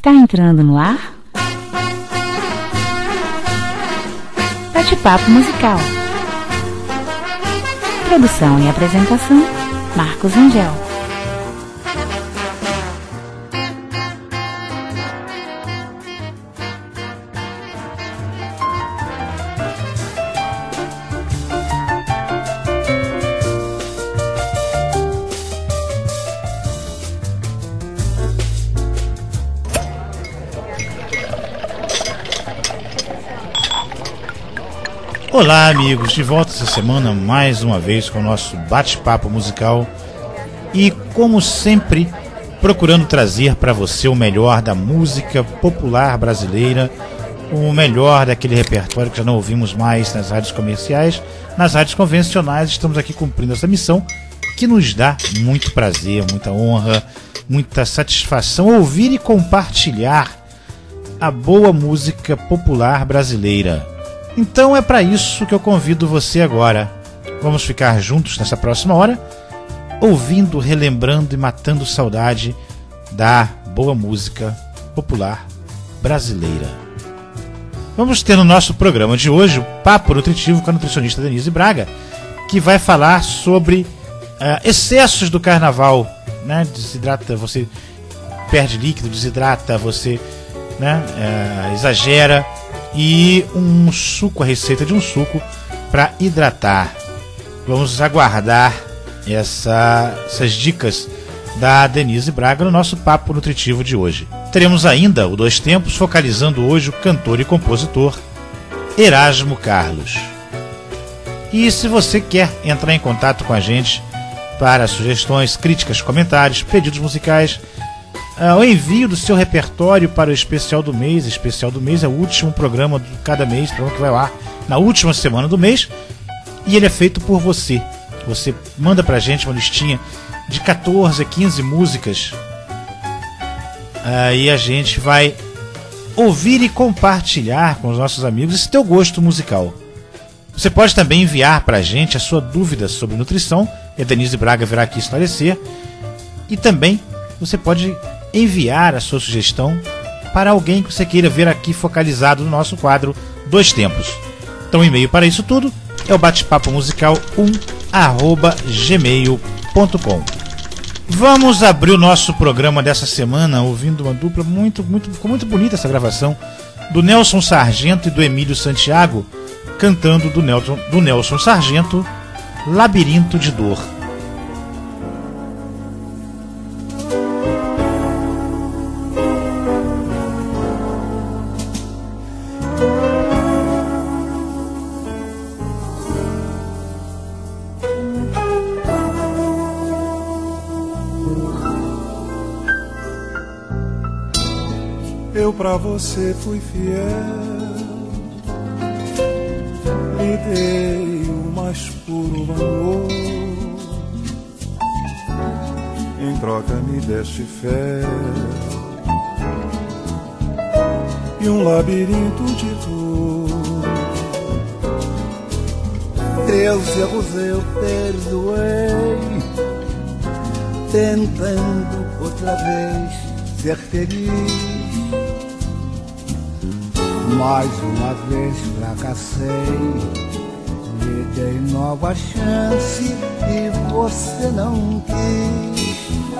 Está entrando no ar Bate-Papo Musical. Produção e apresentação, Marcos Angel. Olá, amigos, de volta essa semana mais uma vez com o nosso bate-papo musical e, como sempre, procurando trazer para você o melhor da música popular brasileira, o melhor daquele repertório que já não ouvimos mais nas rádios comerciais, nas rádios convencionais. Estamos aqui cumprindo essa missão que nos dá muito prazer, muita honra, muita satisfação ouvir e compartilhar a boa música popular brasileira. Então é para isso que eu convido você agora. Vamos ficar juntos nessa próxima hora, ouvindo, relembrando e matando saudade da boa música popular brasileira. Vamos ter no nosso programa de hoje o Papo Nutritivo com a nutricionista Denise Braga, que vai falar sobre excessos do carnaval, né? Desidrata, você perde líquido, desidrata, você exagera. E um suco, a receita de um suco para hidratar. Vamos aguardar essas dicas da Denise Braga no nosso Papo Nutritivo de hoje. Teremos ainda o Dois Tempos, focalizando hoje o cantor e compositor Erasmo Carlos. E se você quer entrar em contato com a gente para sugestões, críticas, comentários, pedidos musicais, o envio do seu repertório para o Especial do Mês. Especial do Mês é o último programa de cada mês, programa que vai ao ar na última semana do mês, e ele é feito por você. Você manda pra gente uma listinha de 14 a 15 músicas, e a gente vai ouvir e compartilhar com os nossos amigos esse teu gosto musical. Você pode também enviar pra gente a sua dúvida sobre nutrição, e a Denise Braga virá aqui esclarecer, e também você pode enviar a sua sugestão para alguém que você queira ver aqui focalizado no nosso quadro Dois Tempos. Então o e-mail para isso tudo é o batepapomusical1@gmail.com. Vamos abrir o nosso programa dessa semana ouvindo uma dupla ficou muito bonita essa gravação, do Nelson Sargento e do Emílio Santiago, cantando do Nelson Sargento, Labirinto de Dor. Eu pra você fui fiel, lhe dei o mais puro amor, em troca me deste fé e um labirinto de dor. Teus erros eu perdoei, tentando outra vez ser feliz. Mais uma vez fracassei, lhe dei nova chance e você não quis.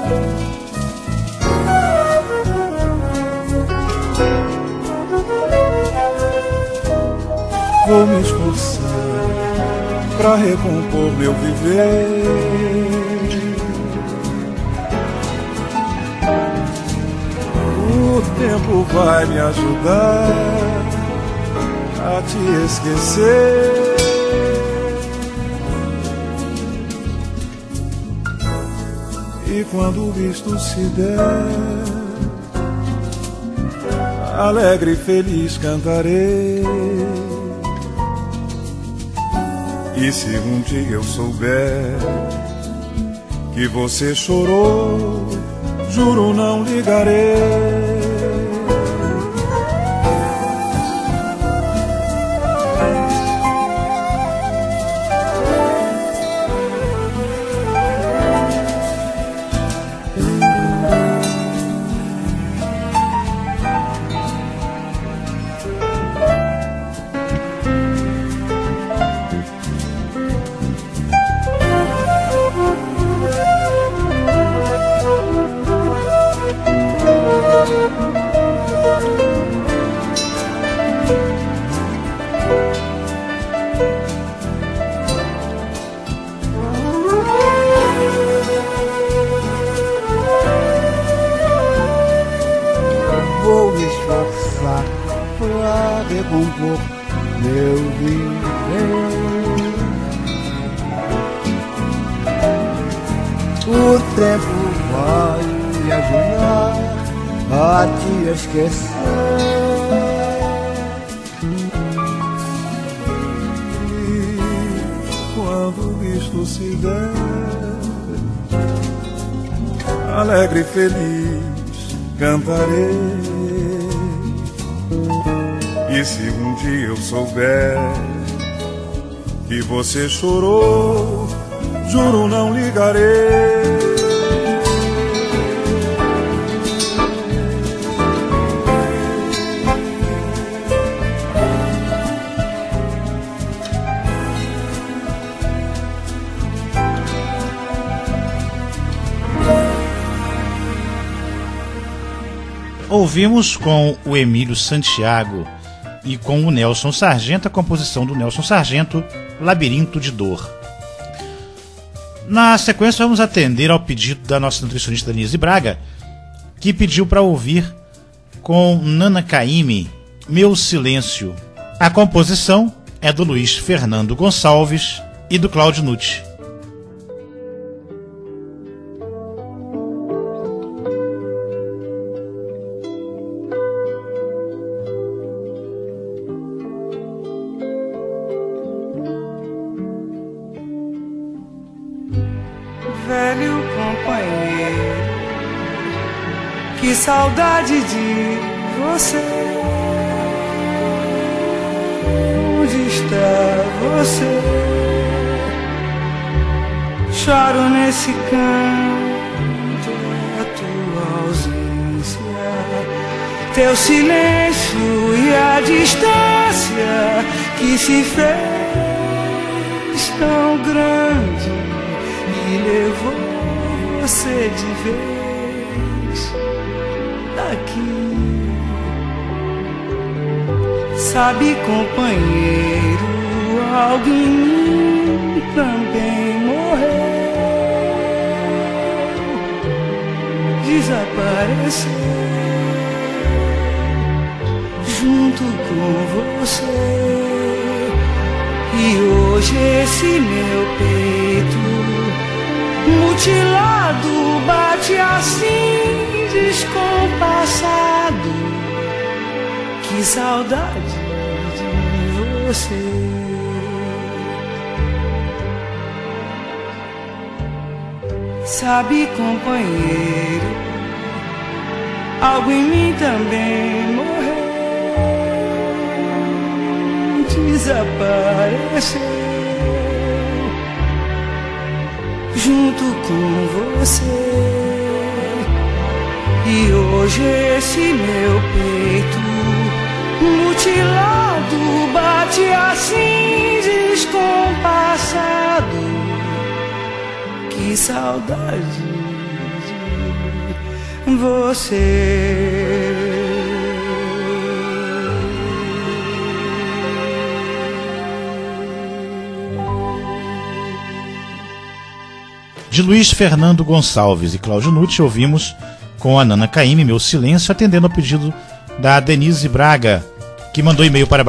Vou me esforçar pra recompor meu viver. O tempo vai me ajudar a te esquecer. E quando isto se der, alegre e feliz cantarei. E se um dia eu souber que você chorou, juro não ligarei. pra recompor meu viver. O tempo vai me ajudar a te esquecer. E quando isto se der, alegre e feliz cantarei. E se um dia eu souber que você chorou, juro não ligarei. Ouvimos com o Emílio Santiago e com o Nelson Sargento a composição do Nelson Sargento, Labirinto de Dor. Na sequência vamos atender ao pedido da nossa nutricionista Denise Braga, que pediu para ouvir com Nana Caymmi, Meu Silêncio. A composição é do Luiz Fernando Gonçalves e do Cláudio Nucci. Velho companheiro, que saudade de você. Onde está você? Choro nesse canto a tua ausência, teu silêncio e a distância que se fez tão grande e levou você de vez daqui. Sabe, companheiro, algo em mim também morreu, desapareceu junto com você. E hoje esse meu peito mutilado bate assim descompassado. Que saudade de você. Sabe, companheiro, algo em mim também morreu, desapareceu junto com você. E hoje esse meu peito mutilado bate assim descompassado. Que saudade de você. De Luiz Fernando Gonçalves e Cláudio Nucci, ouvimos com a Nana Caymmi, Meu Silêncio, atendendo ao pedido da Denise Braga, que mandou e-mail para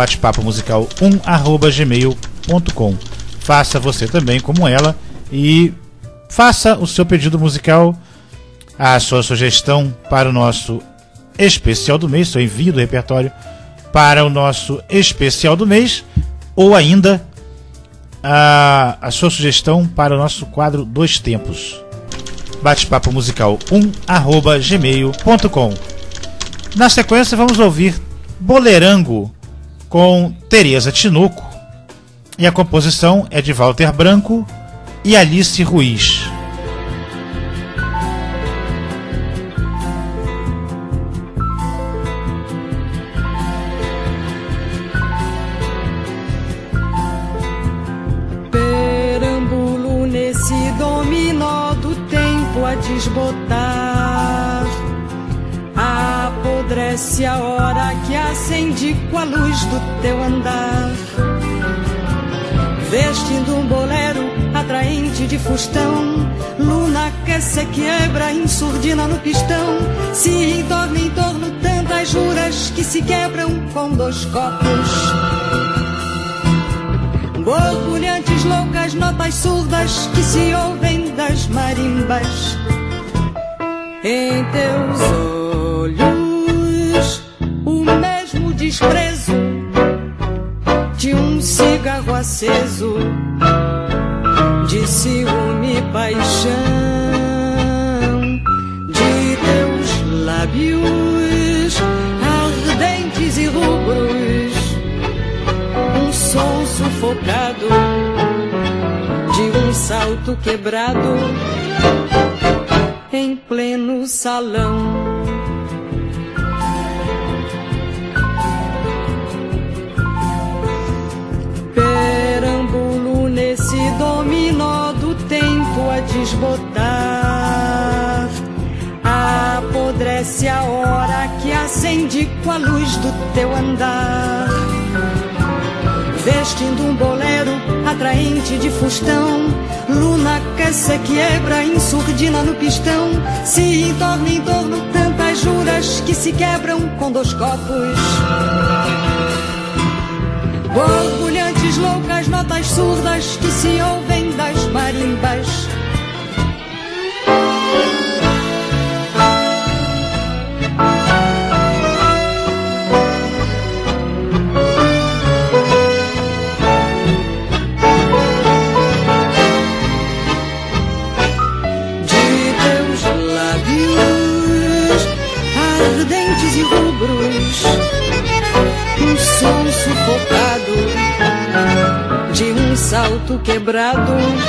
batepapomusical1@gmail.com. Faça você também como ela e faça o seu pedido musical, a sua sugestão para o nosso especial do mês, seu envio do repertório para o nosso especial do mês, ou ainda a sua sugestão para o nosso quadro Dois Tempos. batepapomusical1@gmail.com. Na sequência vamos ouvir Bolerango com Tereza Tinoco, e a composição é de Walter Branco e Alice Ruiz. Perambulo nesse dominó do tempo a desbotar, apodrece a hora que acende com a luz do teu andar. Vestindo um bolero atraente de fustão, luna que se quebra em surdina no pistão, se torna em torno tantas juras juras que se quebram com 2 copos. Borbulhantes loucas, notas surdas que se ouvem das marimbas. Em teus olhos o mesmo desprezo de um cigarro aceso, de ciúme e paixão. De teus lábios ardentes e rubros um som sufocado, de um salto quebrado em pleno salão. Perambulo nesse dominó do tempo a desbotar. Apodrece a hora que acende com a luz do teu andar. Vestindo um bolero atraente de fustão, luna que se quebra em surdina no pistão. Se entorna em torno tantas juras que se quebram com 2 copos. Borbulhantes loucas, notas surdas que se ouvem das marimbas. E rubros, um som sufocado, de um salto quebrado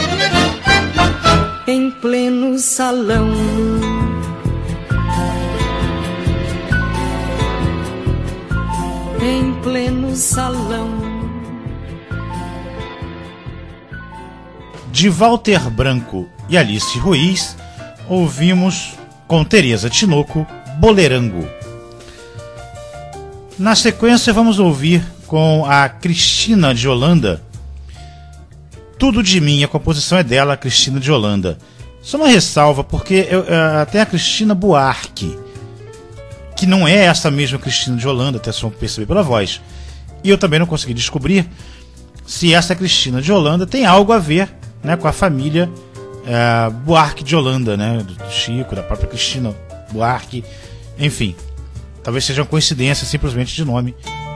em pleno salão. Em pleno salão. De Walter Branco e Alice Ruiz, ouvimos com Tereza Tinoco, Bolerango. Na sequência vamos ouvir com a Cristina de Holanda, Tudo de Mim. A composição é dela, a Cristina de Holanda. Só uma ressalva, porque tem a Cristina Buarque, que não é essa mesma Cristina de Holanda, até só perceber pela voz. E eu também não consegui descobrir se essa Cristina de Holanda tem algo a ver, né, com a família Buarque de Holanda, né, do Chico, da própria Cristina Buarque, enfim. Talvez seja uma coincidência simplesmente de nome.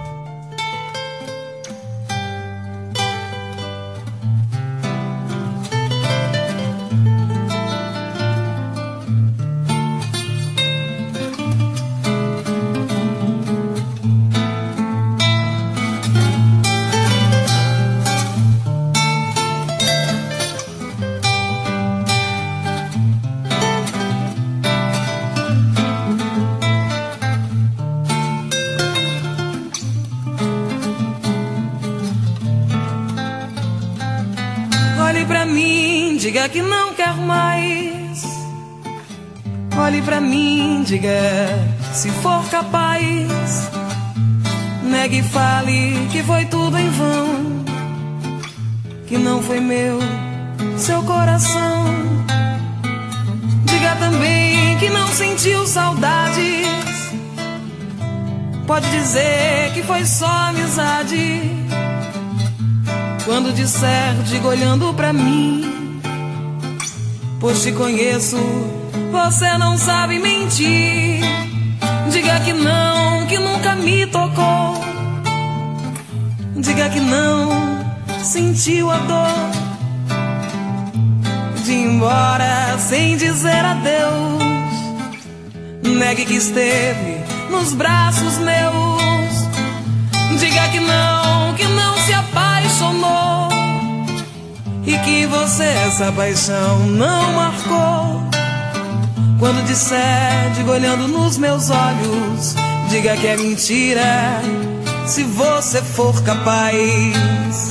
Diga que não quer mais. Olhe pra mim, diga se for capaz. Negue e fale que foi tudo em vão, que não foi meu seu coração. Diga também que não sentiu saudades. Pode dizer que foi só amizade. Quando disser, diga olhando pra mim, pois te conheço, você não sabe mentir. Diga que não, que nunca me tocou. Diga que não sentiu a dor de ir embora sem dizer adeus. Negue que esteve nos braços meus. Diga que não se apaixonou, e que você essa paixão não marcou. Quando disser, diga olhando nos meus olhos, diga que é mentira, se você for capaz.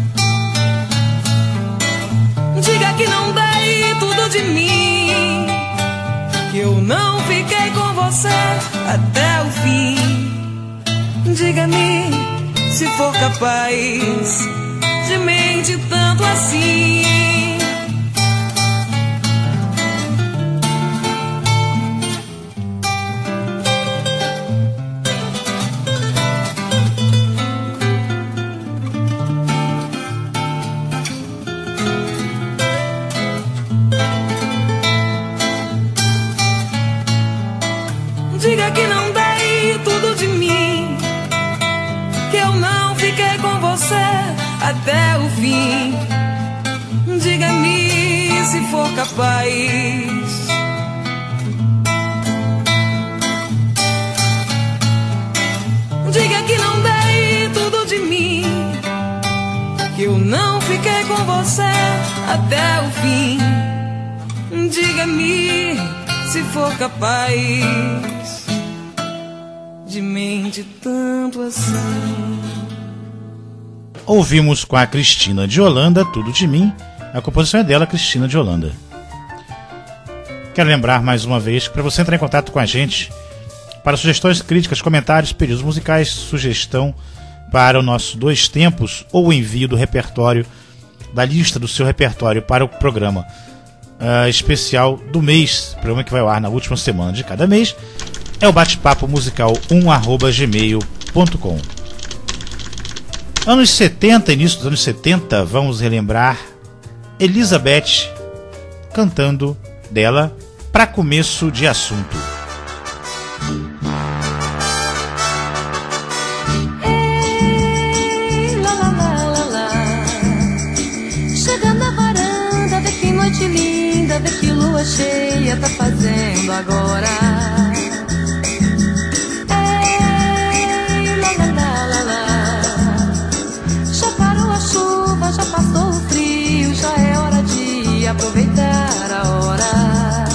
Diga que não dei tudo de mim, que eu não fiquei com você até o fim. Diga-me se for capaz de mentir tanto assim. não dei tudo de mim, que eu não fiquei com você até o fim. Diga-me se for capaz. Diga que não dei tudo de mim, que eu não fiquei com você até o fim. Diga-me se for capaz de mentir tanto assim. Ouvimos com a Cristina de Holanda, Tudo de Mim. A composição é dela, Cristina de Holanda. Quero lembrar mais uma vez que para você entrar em contato com a gente, para sugestões, críticas, comentários, pedidos musicais, sugestão para o nosso Dois Tempos ou o envio do repertório, da lista do seu repertório para o programa especial do mês, programa que vai ao ar na última semana de cada mês, é o bate-papo musical 1@gmail.com. Anos 70, início dos anos 70, vamos relembrar Elizabeth cantando dela Pra Começo de Assunto. Ei, lá, lá, lá, lá, lá. Chega na varanda, vê que noite linda, vê que lua cheia tá fazendo agora. Ei, lá, lá, lá, lá, lá. Já parou a chuva, já passou o frio, já é hora de aproveitar a hora.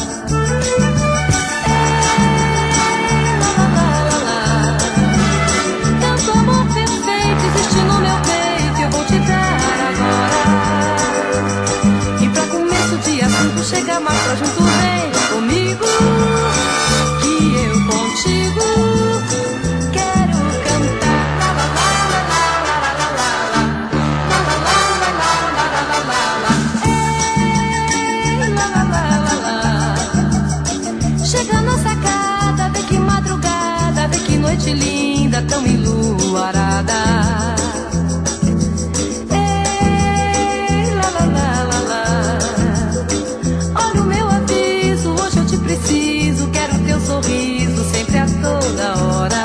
Chega mais pra junto, vem comigo, que eu contigo quero cantar. La la la la la la la la la la la la. Chega na sacada, vê que madrugada, vê que noite linda, tão enluarada. Sorriso sempre a toda hora.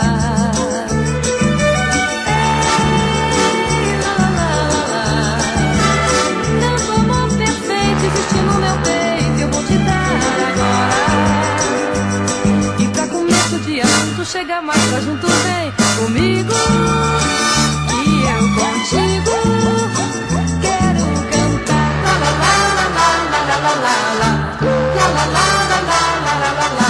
Ei, lá, lá, lá, lá. Tanto amor perfeito existe no meu peito, eu vou te dar agora. E pra começo de assunto, chega mais pra junto, vem comigo, que eu contigo quero cantar. La la la la la la la la la la la la la la la la la.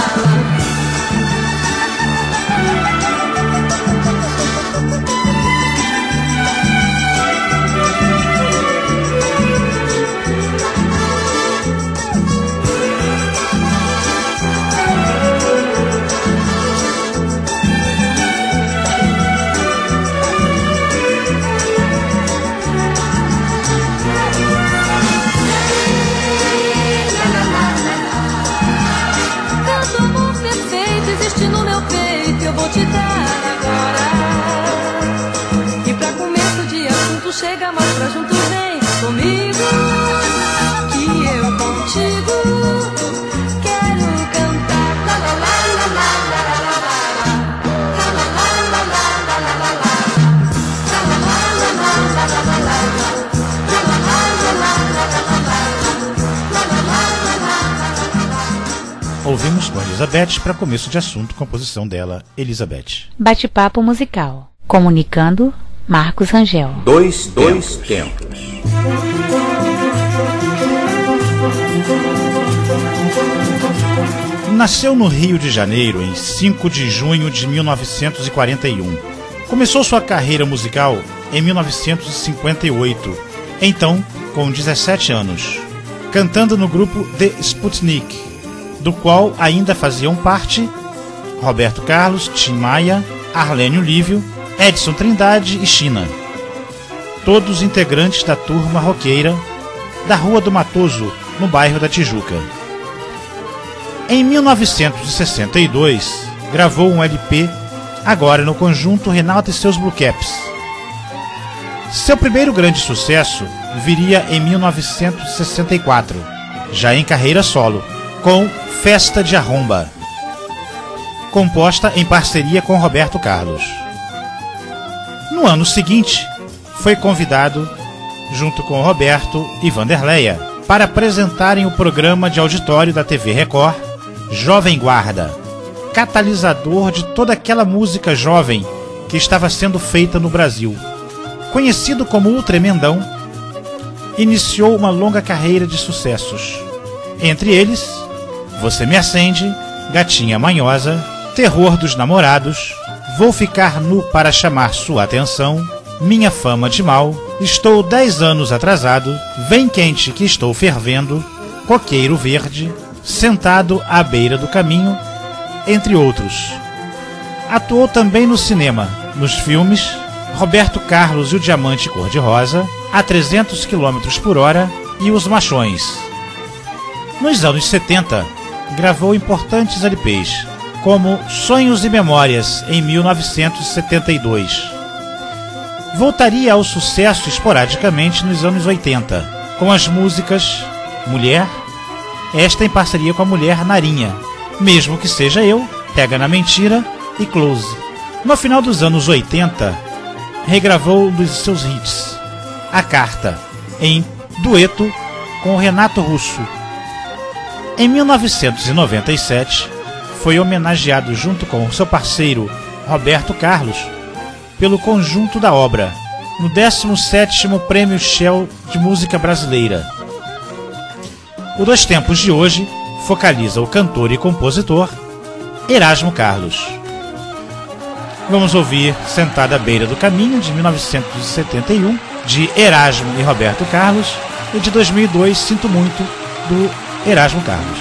No meu peito eu vou te dar agora. E pra começo de assunto, chega mais pra junto, vem comigo, que eu contigo quero cantar. La la la la la la la la la. La la la la la la la la la. La la la la la la la la la. La la la la la la la la. La la la la la la la. Ouvimos com Elizabeth Pra Começo de Assunto, composição dela, Elizabeth. Bate-papo musical. Comunicando, Marcos Rangel. Dois tempos. Nasceu no Rio de Janeiro em 5 de junho de 1941. Começou sua carreira musical em 1958, então com 17 anos, cantando no grupo The Sputnik, do qual ainda faziam parte Roberto Carlos, Tim Maia, Arlênio Lívio, Edson Trindade e China, todos integrantes da turma roqueira da Rua do Matoso, no bairro da Tijuca. Em 1962, gravou um LP, agora no conjunto Renato e seus Blue Caps. Seu primeiro grande sucesso viria em 1964, já em carreira solo, com Festa de Arromba. composta em parceria com Roberto Carlos. No ano seguinte, foi convidado, junto com Roberto e Vanderleia, para apresentarem o programa de auditório da TV Record, Jovem Guarda, catalisador de toda aquela música jovem que estava sendo feita no Brasil. Conhecido como o Tremendão, iniciou uma longa carreira de sucessos. Entre eles, Você Me Acende, Gatinha Manhosa, Terror dos Namorados, Vou Ficar Nu para Chamar Sua Atenção, Minha Fama de Mal, Estou 10 anos atrasado, Vem Quente que Estou Fervendo, Coqueiro Verde, Sentado à Beira do Caminho, entre outros. Atuou também no cinema, nos filmes Roberto Carlos e o Diamante Cor-de-Rosa, A 300 km por hora e Os Machões. Nos anos 70, gravou importantes LPs, como Sonhos e Memórias, em 1972. Voltaria ao sucesso esporadicamente nos anos 80, com as músicas Mulher, esta em parceria com a mulher Narinha, Mesmo Que Seja Eu, Pega na Mentira e Close. No final dos anos 80, regravou um dos seus hits, A Carta, em dueto com Renato Russo. Em 1997, foi homenageado junto com seu parceiro Roberto Carlos pelo conjunto da obra, no 17º Prêmio Shell de Música Brasileira. O Dois Tempos de hoje focaliza o cantor e compositor Erasmo Carlos. Vamos ouvir Sentada à Beira do Caminho, de 1971, de Erasmo e Roberto Carlos, e de 2002, Sinto Muito, do Erasmo Carlos.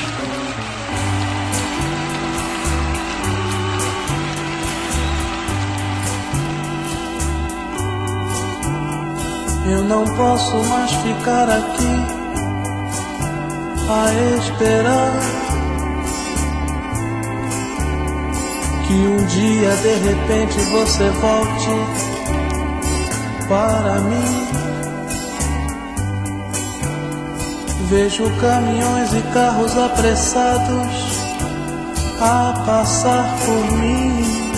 Eu não posso mais ficar aqui a esperar que um dia de repente você volte para mim. Vejo caminhões e carros apressados a passar por mim.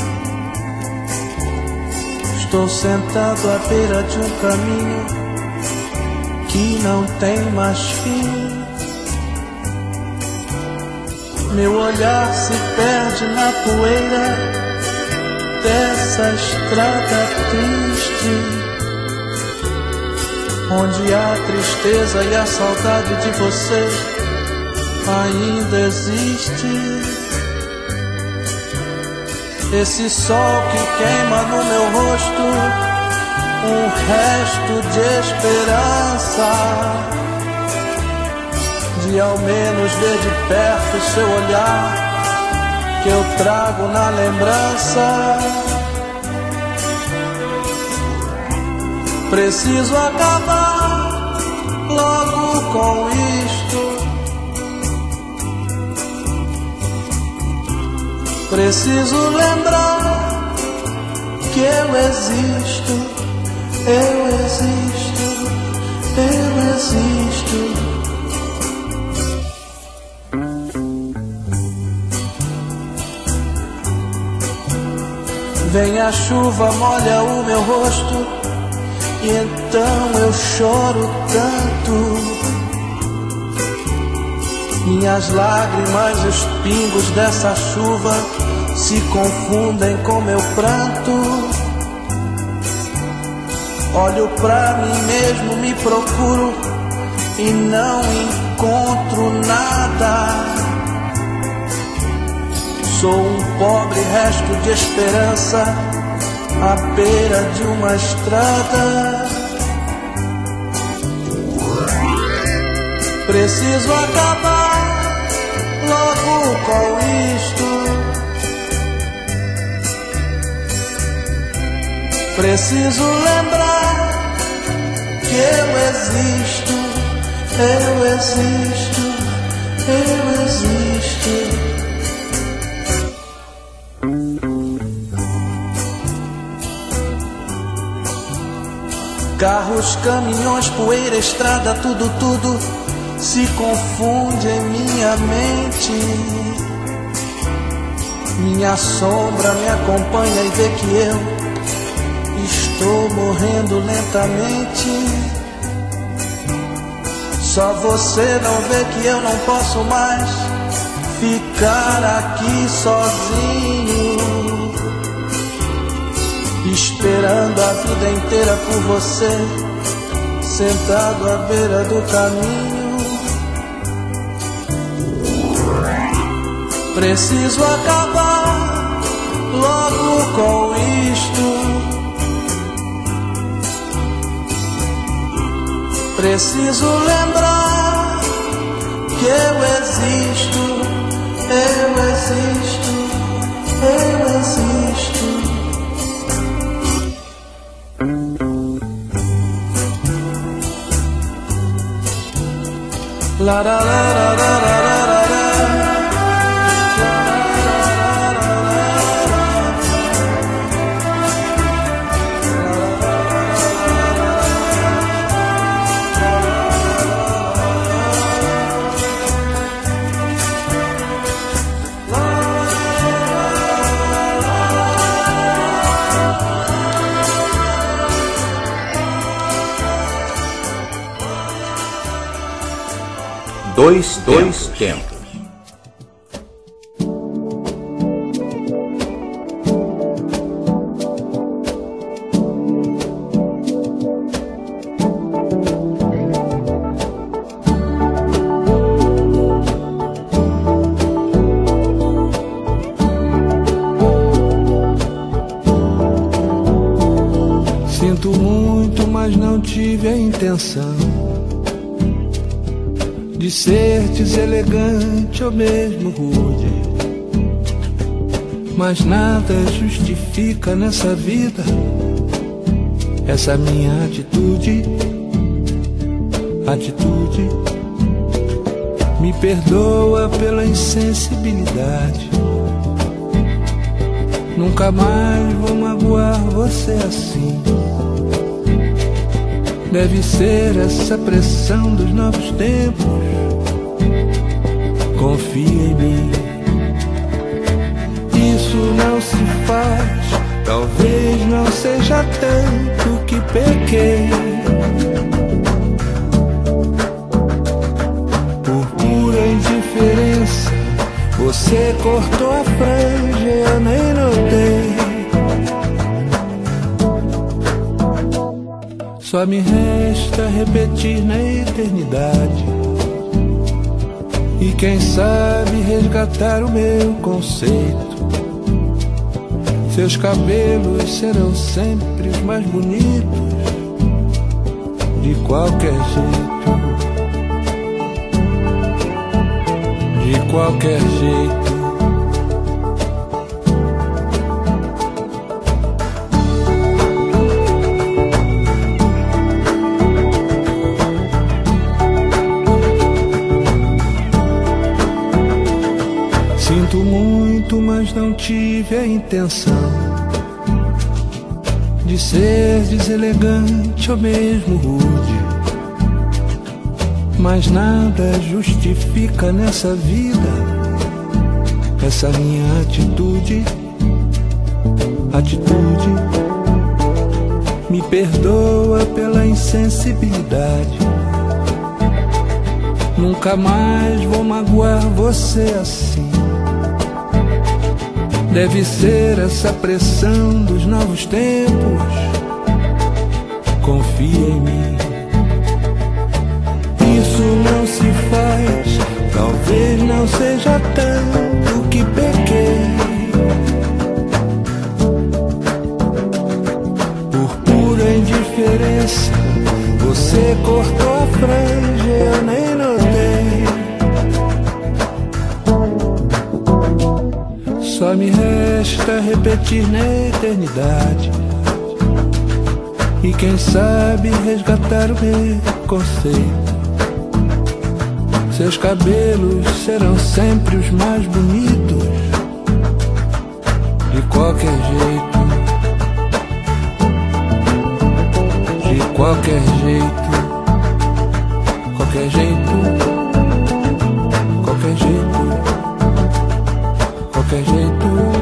Estou sentado à beira de um caminho que não tem mais fim. Meu olhar se perde na poeira dessa estrada triste, onde a tristeza e a saudade de você ainda existe. Esse sol que queima no meu rosto, um resto de esperança, de ao menos ver de perto seu olhar que eu trago na lembrança. Preciso acabar logo com isto. Preciso lembrar que eu existo, eu existo, eu existo. Vem a chuva, molha o meu rosto, e então eu choro tanto. Minhas lágrimas e os pingos dessa chuva se confundem com meu pranto. Olho pra mim mesmo, me procuro e não encontro nada. Sou um pobre resto de esperança à beira de uma estrada. Preciso acabar logo com isto. Preciso lembrar que eu existo, eu existo, eu existo. Carros, caminhões, poeira, estrada, tudo se confunde em minha mente. Minha sombra me acompanha e vê que eu estou morrendo lentamente. Só você não vê que eu não posso mais ficar aqui sozinho, esperando a vida inteira por você, sentado à beira do caminho. Preciso acabar logo com isto. Preciso lembrar que eu existo, eu existo, eu existo. La la la la la la la. 2 tempos. Sinto muito, mas não tive a intenção de ser deselegante ou mesmo rude. Mas nada justifica nessa vida essa minha atitude. Me perdoa pela insensibilidade. Nunca mais vou magoar você assim. Deve ser essa pressão dos novos tempos. Confia em mim. Isso não se faz. Talvez não seja tanto que pequei. Por pura indiferença, você cortou a franja e eu nem notei. Só me resta repetir na eternidade e quem sabe resgatar o meu conceito. Seus cabelos serão sempre os mais bonitos, de qualquer jeito, de qualquer jeito. Sinto muito, mas não tive a intenção de ser deselegante ou mesmo rude. Mas nada justifica nessa vida essa minha atitude. Me perdoa pela insensibilidade. Nunca mais vou magoar você assim. Deve ser essa pressão dos novos tempos. Confia em mim. Isso não se faz. Talvez não seja tanto que pequei. Por pura indiferença, você cortou a franja e eu nem notei. Só me resta repetir na eternidade e quem sabe resgatar o meu conceito. Seus cabelos serão sempre os mais bonitos, de qualquer jeito, de qualquer jeito, qualquer jeito, qualquer jeito. Qualquer jeito.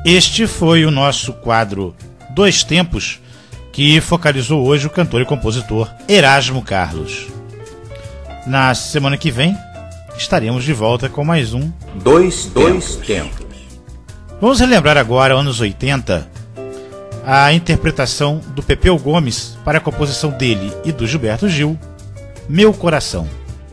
Este foi o nosso quadro Dois Tempos, que focalizou hoje o cantor e compositor Erasmo Carlos. Na semana que vem, estaremos de volta com mais um Dois Tempos. Vamos relembrar agora, anos 80, a interpretação do Pepeu Gomes para a composição dele e do Gilberto Gil, Meu Coração.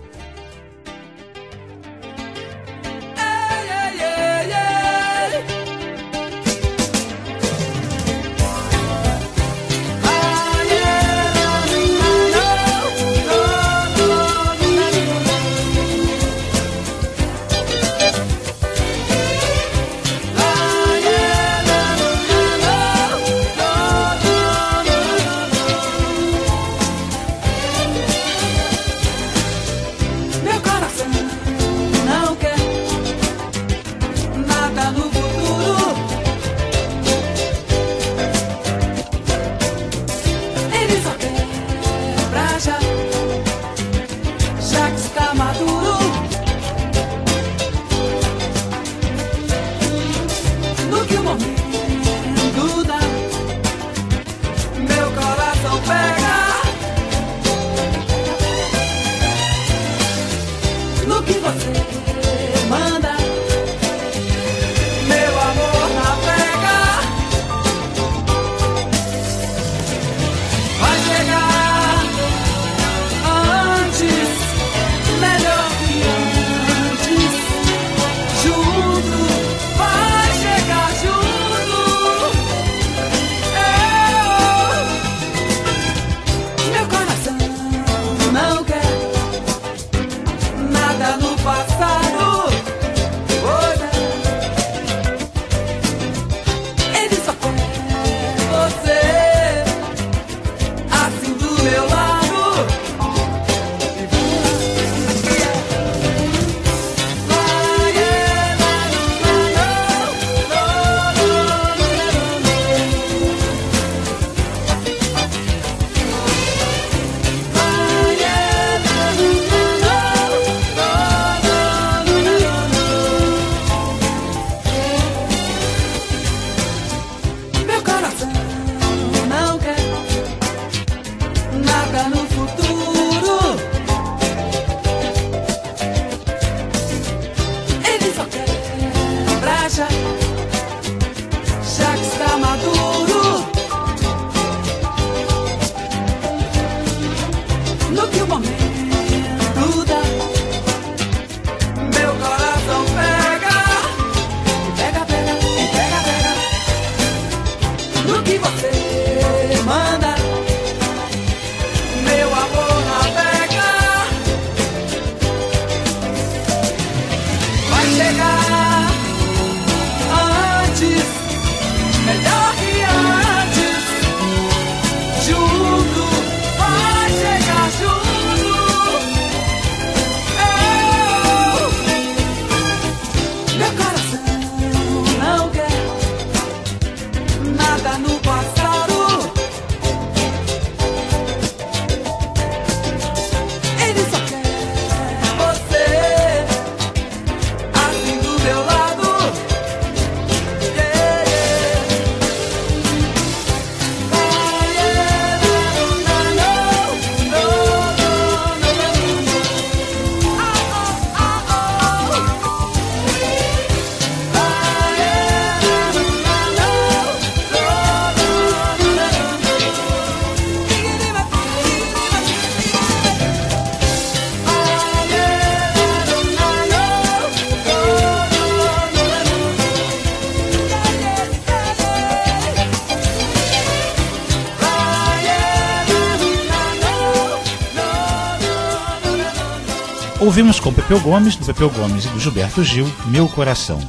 Ouvimos com Pepeu Gomes, do Pepeu Gomes e do Gilberto Gil, Meu Coração.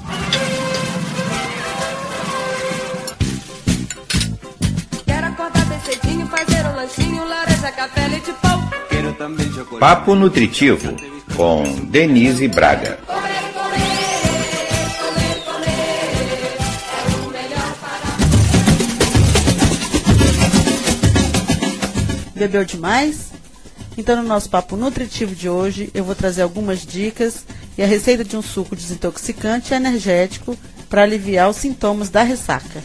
Quero acordar bem cedinho, fazer um lanchinho, laranja, café, leite, pão. Quero também chocolate. Papo Nutritivo, com Denise Braga. Bebeu demais? Então, no nosso Papo Nutritivo de hoje, eu vou trazer algumas dicas e a receita de um suco desintoxicante e energético para aliviar os sintomas da ressaca.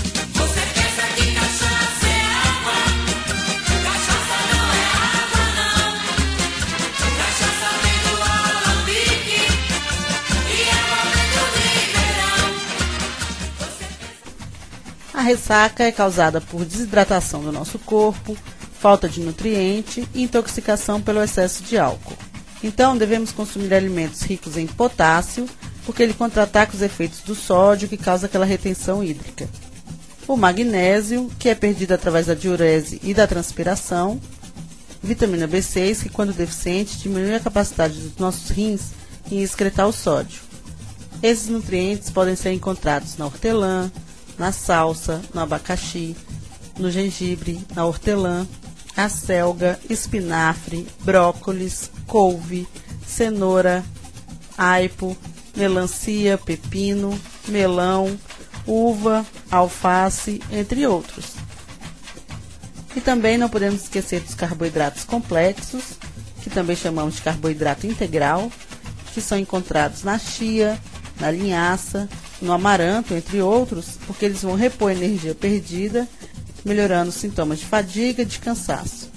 A ressaca é causada por desidratação do nosso corpo, falta de nutriente e intoxicação pelo excesso de álcool. Então, devemos consumir alimentos ricos em potássio, porque ele contra-ataca os efeitos do sódio que causa aquela retenção hídrica. O magnésio, que é perdido através da diurese e da transpiração. Vitamina B6, que quando deficiente diminui a capacidade dos nossos rins em excretar o sódio. Esses nutrientes podem ser encontrados na hortelã, na salsa, no abacaxi, no gengibre, na hortelã, acelga, espinafre, brócolis, couve, cenoura, aipo, melancia, pepino, melão, uva, alface, entre outros. E também não podemos esquecer dos carboidratos complexos, que também chamamos de carboidrato integral, que são encontrados na chia, na linhaça, no amaranto, entre outros, porque eles vão repor a energia perdida, melhorando os sintomas de fadiga e de cansaço.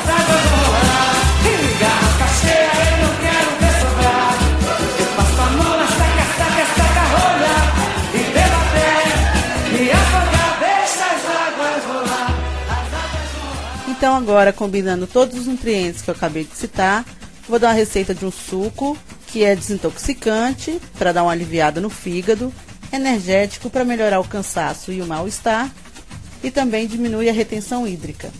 Então agora, combinando todos os nutrientes que eu acabei de citar, vou dar uma receita de um suco que é desintoxicante, para dar uma aliviada no fígado, energético para melhorar o cansaço e o mal-estar, e também diminui a retenção hídrica.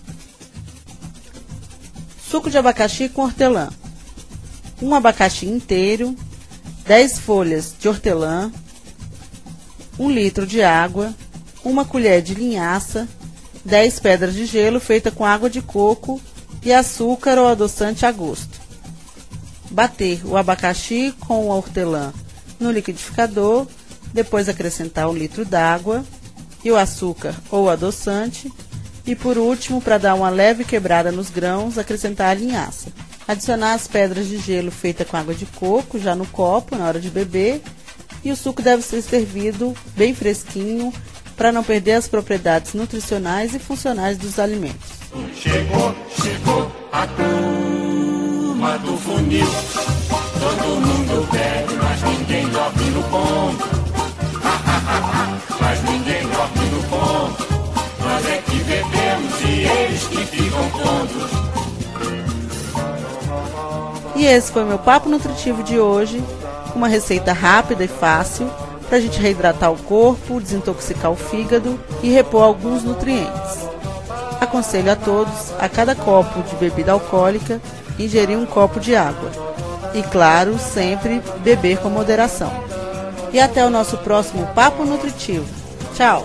Suco de abacaxi com hortelã. Um abacaxi inteiro, 10 folhas de hortelã, 1 litro de água, 1 colher de linhaça, 10 pedras de gelo feita com água de coco e açúcar ou adoçante a gosto. Bater o abacaxi com a hortelã no liquidificador, depois acrescentar 1 litro d'água e o açúcar ou adoçante e, por último, para dar uma leve quebrada nos grãos, acrescentar a linhaça. Adicionar as pedras de gelo feitas com água de coco já no copo na hora de beber, e o suco deve ser servido bem fresquinho para não perder as propriedades nutricionais e funcionais dos alimentos. Chegou a turma do funil. Todo mundo bebe, mas ninguém dorme no ponto. Mas ninguém dorme no ponto. Nós é que bebemos e eles que ficam tontos. E esse foi o meu papo nutritivo de hoje, com uma receita rápida e fácil para a gente reidratar o corpo, desintoxicar o fígado e repor alguns nutrientes. Aconselho a todos, a cada copo de bebida alcoólica, ingerir 1 copo de água. E claro, sempre beber com moderação. E até o nosso próximo Papo Nutritivo. Tchau!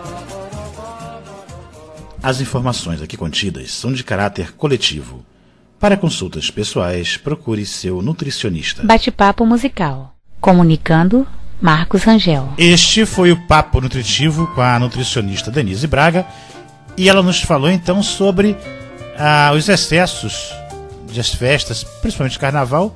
As informações aqui contidas são de caráter coletivo. Para consultas pessoais, procure seu nutricionista. Bate-papo musical. Comunicando, Marcos Rangel. Este foi o Papo Nutritivo com a nutricionista Denise Braga, e ela nos falou então sobre os excessos das festas, principalmente de carnaval,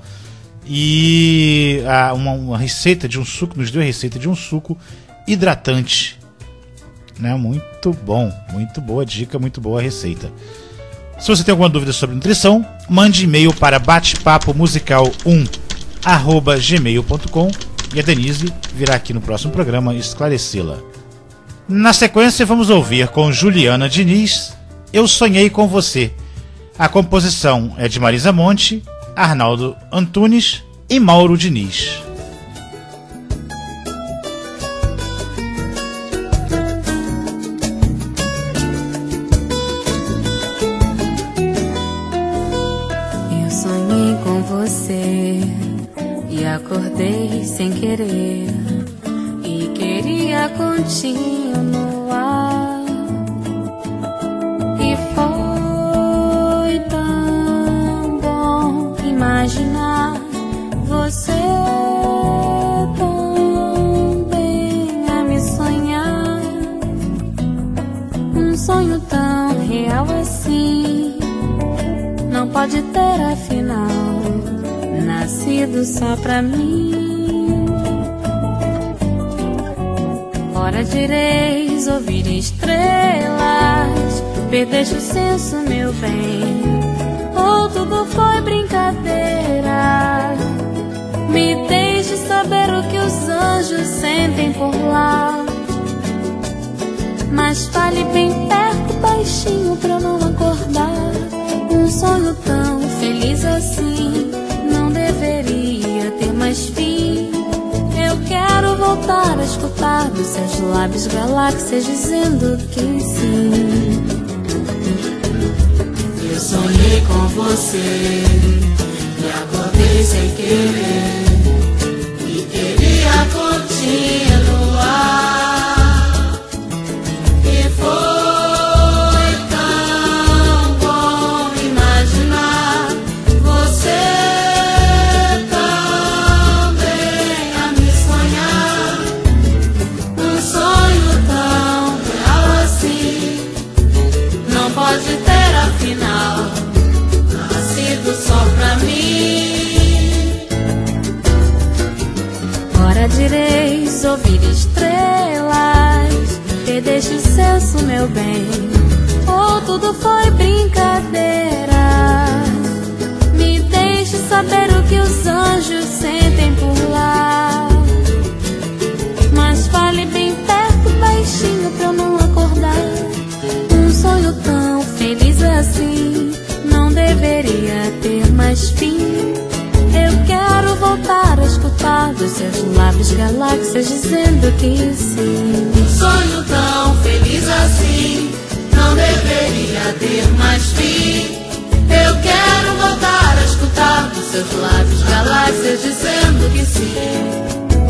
e uma receita de um suco, nos deu a receita de um suco hidratante, né? Muito bom, muito boa dica, muito boa receita. Se você tem alguma dúvida sobre nutrição, mande e-mail para batepapomusical1@gmail.com e a Denise virá aqui no próximo programa esclarecê-la. Na sequência, vamos ouvir com Juliana Diniz, Eu Sonhei com Você. A composição é de Marisa Monte, Arnaldo Antunes e Mauro Diniz. Eu sonhei com você e acordei sem querer e queria continuar, e foi tão bom imaginar você tão bem a me sonhar, um sonho tão real assim não pode ter afinal nascido só pra mim. Ora direis ouvir estrelas, perdeste o senso, meu bem, ou tudo foi brincadeira? Me deixe saber o que os anjos sentem por lá, mas fale bem perto, baixinho, pra eu não acordar. Um sonho tão feliz assim não deveria ter mais fim. Eu quero voltar a escutar dos seus lábios galáxias dizendo que sim. Eu sonhei com você e acordei sem querer e queria continuar. E foi tão bom imaginar você também a me sonhar. Um sonho tão real assim não pode ter afinal nascido só pra mim. Ora direis ouvir estrelas, perdeste o senso, meu bem, ou tudo foi brincadeira? Me deixe saber o que os anjos sentem por lá, mas fale bem perto, baixinho, pra eu não acordar. Um sonho tão feliz assim não deveria ter mais fim. Eu quero voltar a escutar dos seus lábios galáxias dizendo que sim. Um sonho tão feliz assim não deveria ter mais fim. Eu quero voltar a escutar dos seus lábios galáxias dizendo que sim.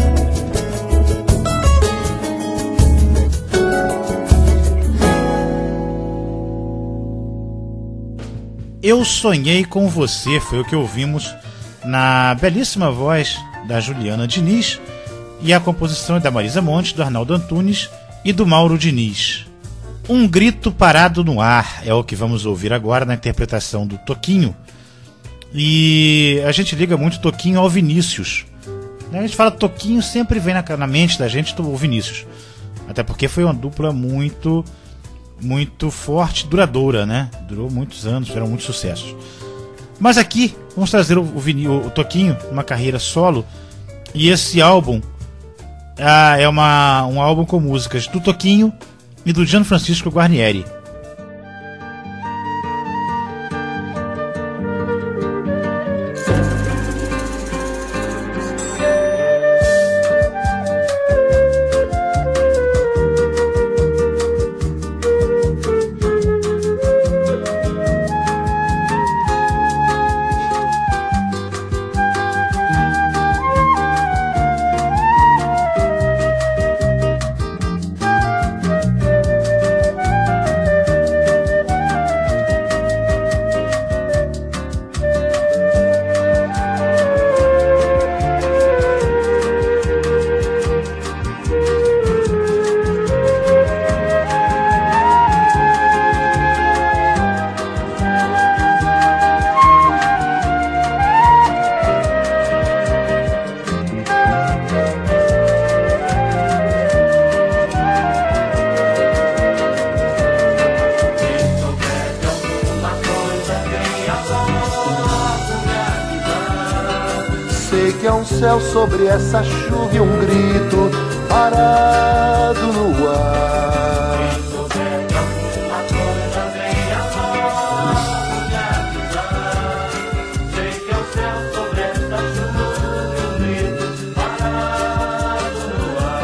Eu Sonhei com Você foi o que ouvimos na belíssima voz da Juliana Diniz, e a composição é da Marisa Monte, do Arnaldo Antunes e do Mauro Diniz. Um Grito Parado no Ar é o que vamos ouvir agora na interpretação do Toquinho. E a gente liga muito Toquinho ao Vinícius. A gente fala Toquinho, sempre vem na mente da gente o Vinícius. Até porque foi uma dupla muito forte, duradoura, né? Durou muitos anos, tiveram muitos sucessos. Mas aqui vamos trazer o Toquinho, uma carreira solo. E esse álbum é um álbum com músicas do Toquinho e do Gianfrancisco Guarnieri. Sobre essa chuva e um grito parado no ar. Quem souber de alguma coisa venha só me avisar. Sei que é o céu sobre essa chuva e um grito parado no ar.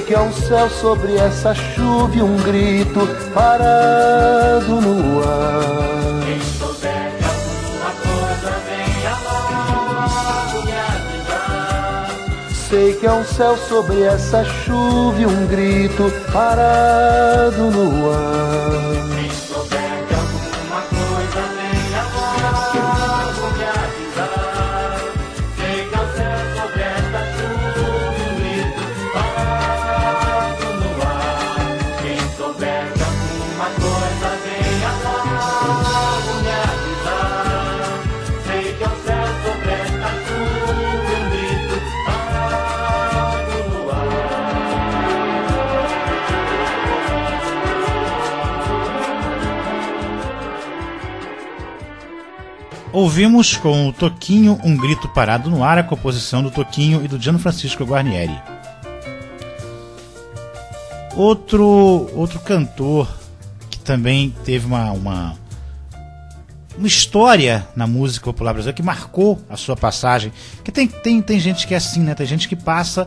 que é um céu sobre essa chuva e um grito parado no ar. Quem souber de alguma coisa venha logo me avisar. Sei que é um céu sobre essa chuva e um grito parado no ar. Quem souber de alguma coisa venha logo me avisar. Sei que é um céu sobre essa chuva e um grito parado no ar. Quem souber de alguma coisa venha logo me avisar. Sei que é um céu sobre essa chuva e um grito parado no ar. Ouvimos com o Toquinho Um Grito Parado no Ar, a composição do Toquinho e do Gianfranco Francisco Guarnieri. Outro cantor que também teve uma história na música popular brasileira, que marcou a sua passagem, que tem gente que é assim, né? Tem gente que passa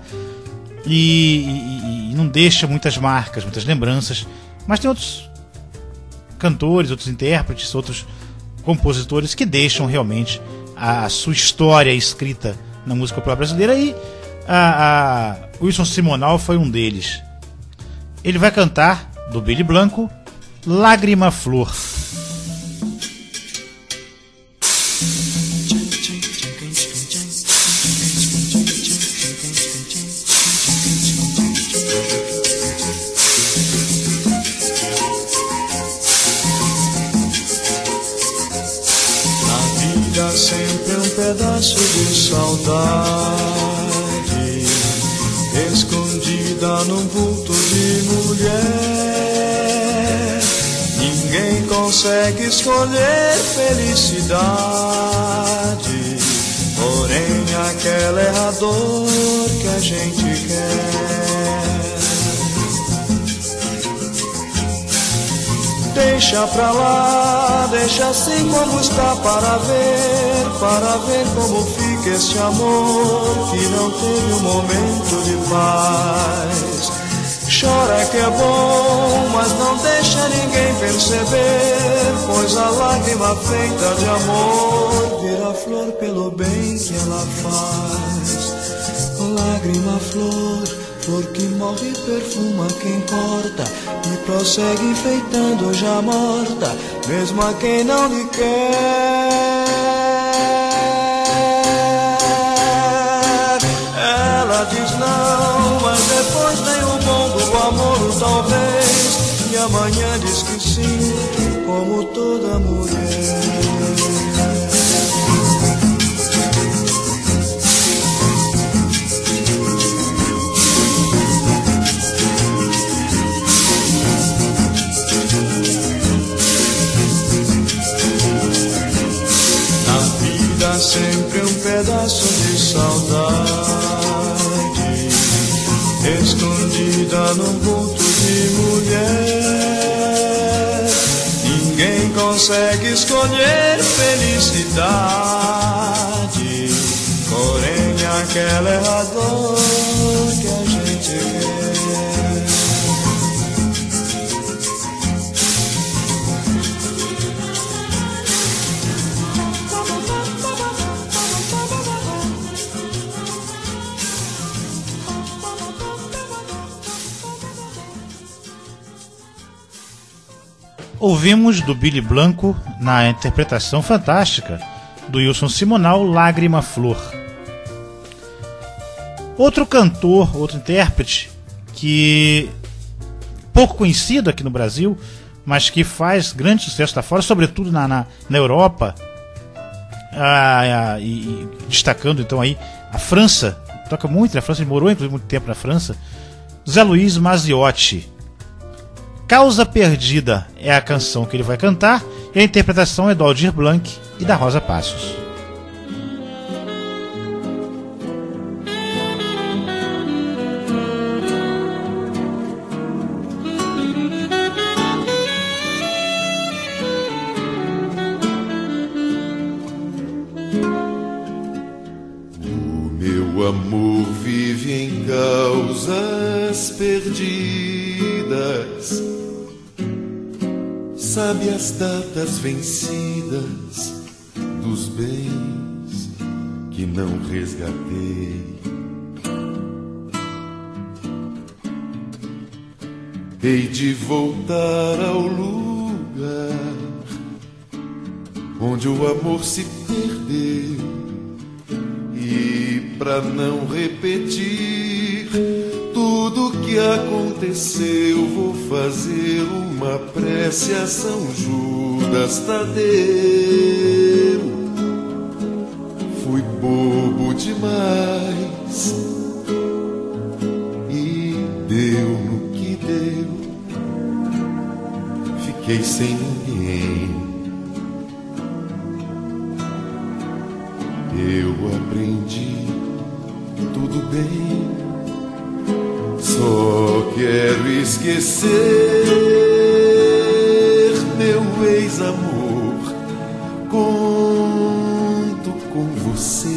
e não deixa muitas marcas, muitas lembranças, mas tem outros cantores, outros intérpretes, outros compositores que deixam realmente a sua história escrita na música popular brasileira, e Wilson Simonal foi um deles. Ele vai cantar, do Billy Blanco, Lágrima Flor. Sempre um pedaço de saudade escondida num vulto de mulher. Ninguém consegue escolher felicidade, porém aquela é a dor que a gente quer. Deixa pra lá, deixa assim como está para ver como fica este amor que não teve um momento de paz. Chora que é bom, mas não deixa ninguém perceber, pois a lágrima feita de amor vira flor pelo bem que ela faz. Lágrima flor, flor que morre e perfuma quem corta e prossegue enfeitando já morta, mesmo a quem não lhe quer. Ela diz não, mas depois vem o mundo, o amor, o talvez, e amanhã diz que sim, como toda mulher. Sempre um pedaço de saudade escondida num vulto de mulher. Ninguém consegue escolher felicidade, porém aquela é a dor que a gente quer. Ouvimos do Billy Blanco, na interpretação fantástica do Wilson Simonal, Lágrima Flor. Outro cantor, outro intérprete, que pouco conhecido aqui no Brasil, mas que faz grande sucesso lá fora, sobretudo na Europa, e destacando então aí a França, toca muito na França, ele morou inclusive muito tempo na França, Zé Luiz Maziotti. Causa Perdida é a canção que ele vai cantar, e a interpretação é do Aldir Blanc e da Rosa Passos. O meu amor vive em causas perdidas, sabe as datas vencidas dos bens que não resgatei. Hei de voltar ao lugar onde o amor se perdeu, e pra não repetir tudo que aconteceu, vou fazer uma prece a São Judas Tadeu. Fui bobo demais e deu no que deu, fiquei sem ninguém. Eu aprendi tudo bem, só quero esquecer meu ex-amor. Conto com você,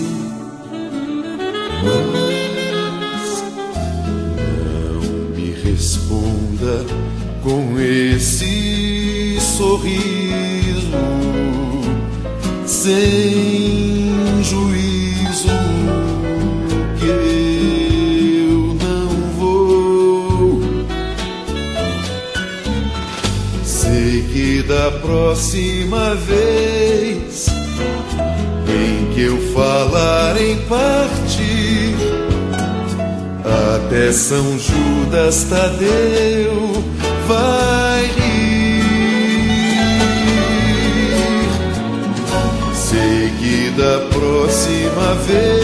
mas não me responda com esse sorriso sem juízo, que eu não vou. Sei que da próxima vez em que eu falar em partir, até São Judas Tadeu vai rir. Sei que da próxima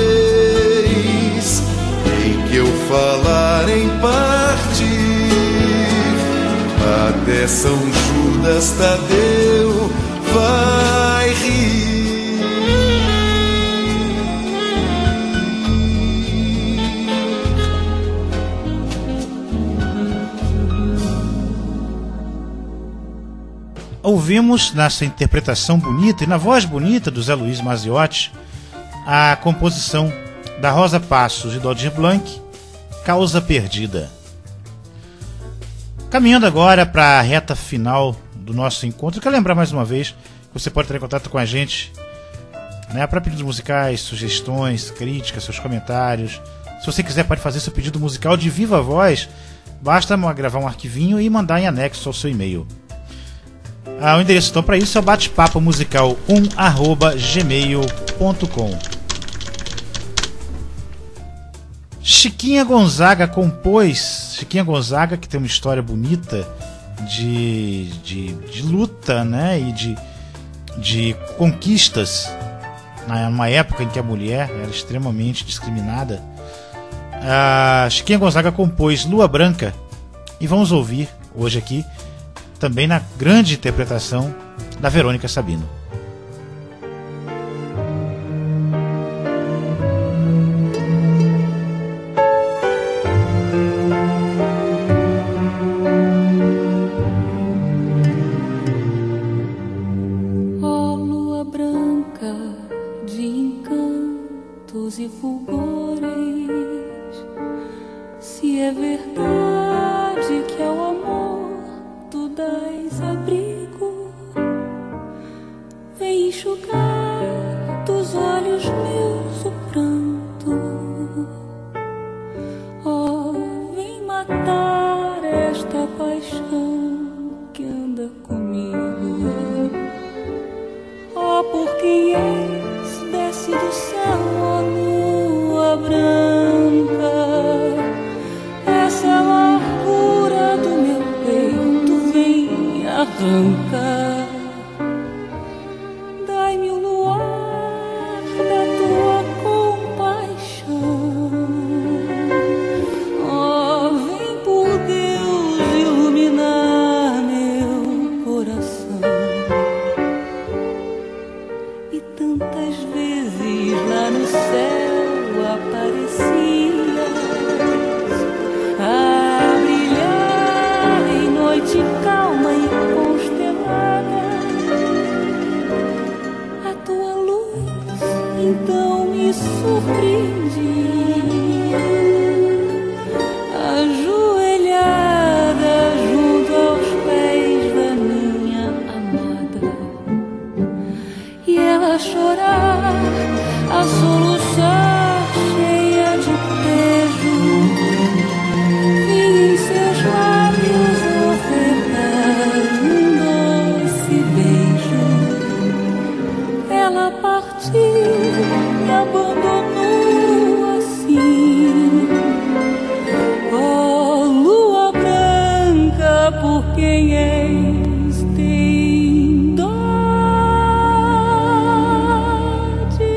vez em que eu falar em partir, até São Judas Tadeu vai rir. Ouvimos nessa interpretação bonita e na voz bonita do Zé Luiz Maziotti a composição da Rosa Passos e do Aldir Blanc, Causa Perdida. Caminhando agora para a reta final do nosso encontro, quero lembrar mais uma vez que você pode entrar em contato com a gente, né, para pedidos musicais, sugestões, críticas, seus comentários. Se você quiser, pode fazer seu pedido musical de viva voz, basta gravar um arquivinho e mandar em anexo ao seu e-mail. O endereço então para isso é o batepapomusical1@gmail.com. Chiquinha Gonzaga compôs. Chiquinha Gonzaga, que tem uma história bonita de luta, né, e de conquistas numa época em que a mulher era extremamente discriminada. Chiquinha Gonzaga compôs Lua Branca e vamos ouvir hoje aqui também na grande interpretação da Verônica Sabino. Ó lua branca de encantos e fulgores, se é verdade que ao amor tu dás abrigo, vem enxugar dos olhos meus o pranto. Oh, vem matar esta paixão que anda comigo. Oh, por quem és, desce do céu, ó lua branca, essa largura do meu peito vem arrancar. Dai-me o luar da tua compaixão. Oh, vem por Deus iluminar meu coração. E tantas vezes lá no céu aparecias a brilhar em noite calma e constelada. A tua luz então me surpreendia. Ajoelhada chorar, a soluçar cheia de beijo. Vi em seus lábios ofertar um doce beijo. Ela partiu e abandonou assim. Oh, lua branca, por quem és tem dó de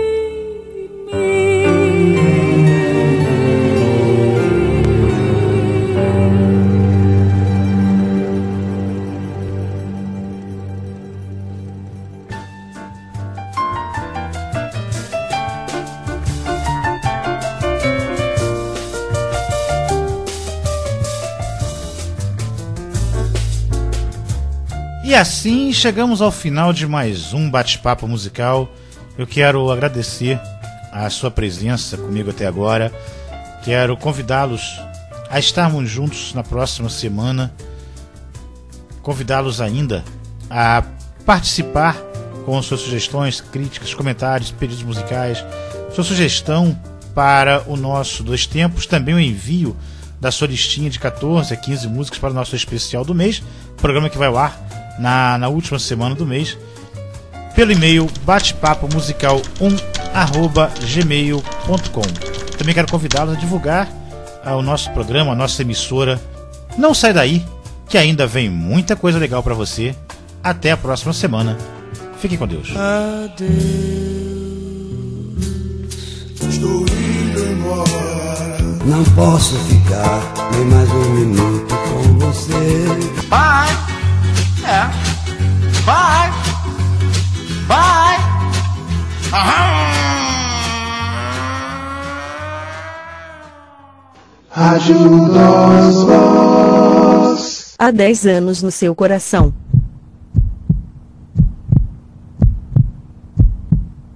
E assim chegamos ao final de mais um bate-papo musical. Eu quero agradecer a sua presença comigo até agora. Quero convidá-los a estarmos juntos na próxima semana. Convidá-los ainda a participar com suas sugestões, críticas, comentários, pedidos musicais, sua sugestão para o nosso Dois Tempos, também o envio da sua listinha de 14 a 15 músicas para o nosso especial do mês, programa que vai ao ar na última semana do mês, pelo e-mail batepapomusical1@gmail.com. Também quero convidá-los a divulgar o nosso programa, a nossa emissora. Não sai daí, que ainda vem muita coisa legal para você. Até a próxima semana. Fiquem com Deus. Adeus, estou indo embora. Não posso ficar nem mais um minuto com você. Bye. É. Bye. Bye. Rádio Nós Voz. Há 10 anos no seu coração.